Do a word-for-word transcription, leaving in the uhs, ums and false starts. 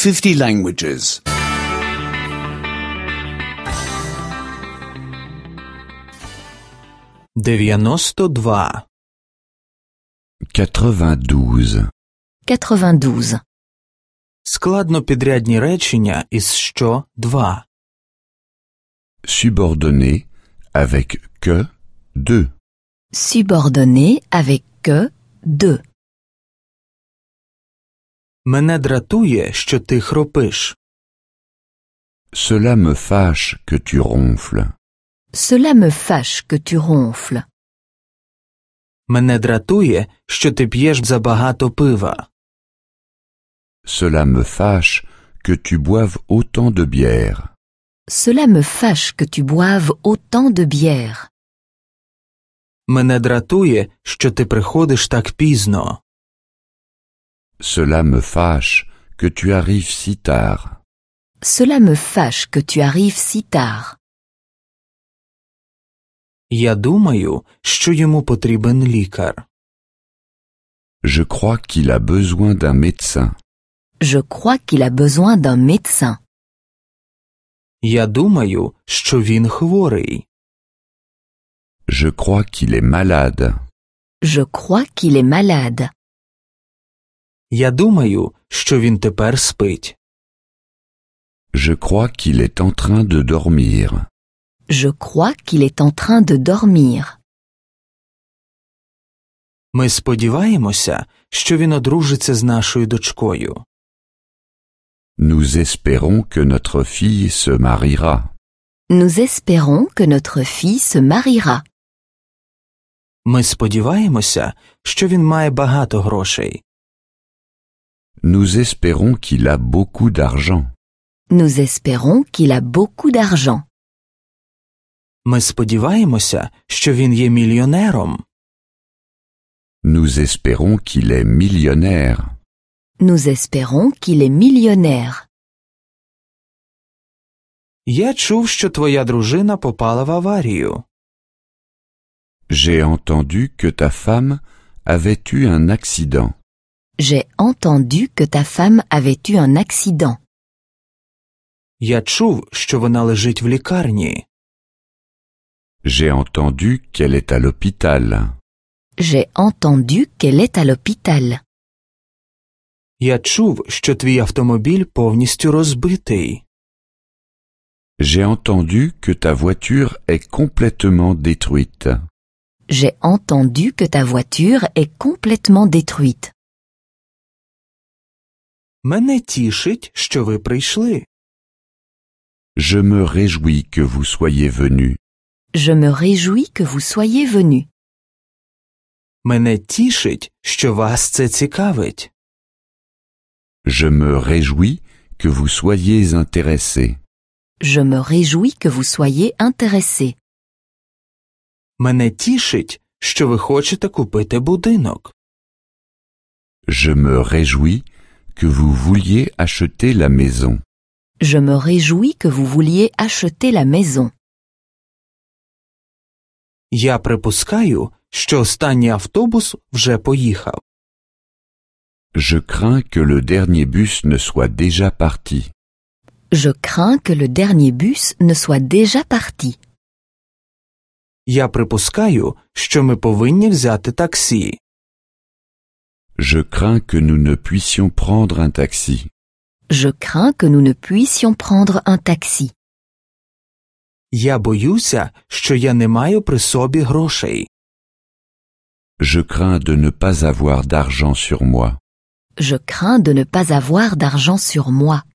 fifty languages. дев'яносто два. quatre-vingt-douze. quatre-vingt-douze. Складнопідрядні речення із що два. Subordonné avec que deux. Subordonné avec que deux. Мене дратує, що ти хропиш. Cela me fâche que tu ronfles. Cela me fâche que tu ronfles. Мене дратує, що ти п'єш забагато пива. Cela me fâche que tu boives autant de bière. Cela me fâche que tu boives autant de bière. Мене дратує, що ти приходиш так пізно. Cela me fâche que tu arrives si tard. Cela me fâche que tu arrives si tard. Я думаю, що йому потрібен лікар. Je crois qu'il a besoin d'un médecin. Je crois qu'il a besoin d'un médecin. Я думаю, що він хворий. Je crois qu'il est malade. Je crois qu'il est malade. Я думаю, що він тепер спить. Je crois qu'il est en train de dormir. Je crois qu'il est en train de dormir. Ми сподіваємося, що він одружиться з нашою дочкою. Nous espérons que notre fille se mariera. Nous espérons que notre fille se mariera. Ми сподіваємося, що він має багато грошей. Nous espérons qu'il a beaucoup d'argent. Nous espérons qu'il a beaucoup d'argent. Ми сподіваємося, що він є мільйонером. Nous espérons qu'il est millionnaire. Nous espérons qu'il est millionnaire. Я чув, що твоя дружина попала в аварію. J'ai entendu que ta femme avait eu un accident. J'ai entendu que ta femme avait eu un accident. Я чув, що вона лежить в лікарні. J'ai entendu qu'elle est à l'hôpital. J'ai entendu qu'elle est à l'hôpital. Я чув, що твій автомобіль повністю розбитий. J'ai entendu que ta voiture est complètement détruite. J'ai entendu que ta voiture est complètement détruite. Мене тішить, що ви прийшли. Je me réjouis que vous soyez venu. Je me réjouis que vous soyez venu. Мене тішить, що вас це цікавить. Je me réjouis que vous soyez intéressé. Je me réjouis que vous soyez intéressé. Мене тішить, що ви хочете купити будинок. Je me réjouis que vous vouliez acheter la maison. Je me réjouis que vous vouliez acheter la maison. Я припускаю, що останній автобус вже поїхав. Je crains que le dernier bus ne soit déjà parti. Je crains que le dernier bus ne soit déjà parti. Я припускаю, що ми повинні взяти таксі. Je crains que nous ne puissions prendre un taxi. Je crains que nous ne puissions prendre un taxi. Я боюся, що я не маю при собі грошей. Je crains de ne pas avoir d'argent sur moi. Je crains de ne pas avoir d'argent sur moi.